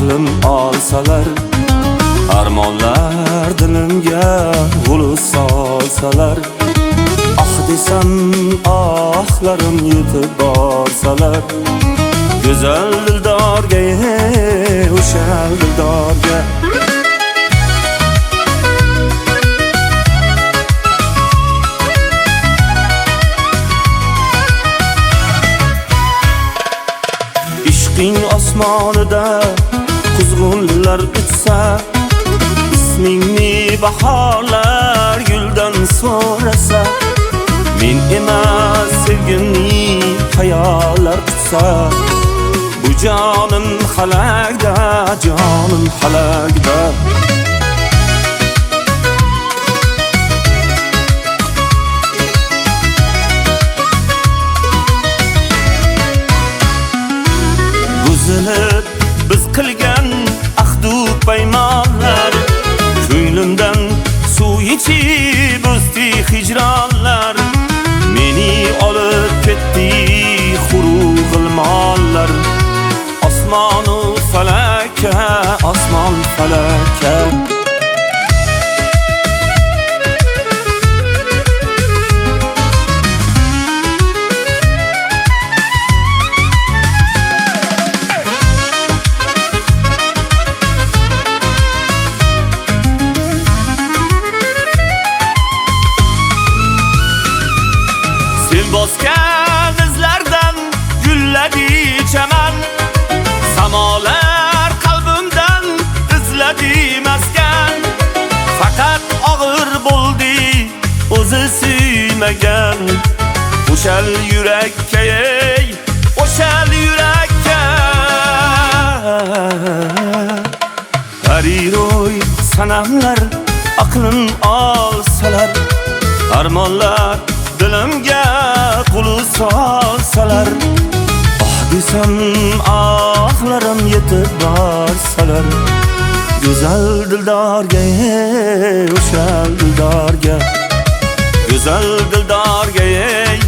aqlim olsalar, armonlar dilimga g'ulus solsalar, ah desam ohlarim yetib borsalar, go'zal dildorga, o'sha dildorga ishqing osmonida quzg'unlar uchsa, ismingni bahorlar guldan so'rasa, men emas sevgimni xayollar tutsa, bu jonim halakda, jonim halakda. Buzilib biz qilgan ahdu paymonlar, ko'nglimdan suv ichib o'zdi hijronlar, meni olib ketdi xuruq g'ilmonlar, osmonu falakka, osmon falakka. Bosgan izlardan gulladi chaman, samolar qalbimdan izladi maskan, faqat og'ir bo'ldi o'zi suymagan, o'shal yurakka, o'shal yurakka. Hariroy sanamlar aqlim olsalar, armonlar dilimga qulus solsalar, ah desam ohlarim yetib borsalar, go'zal dildorga, o'sha dildorga, go'zal dildorga,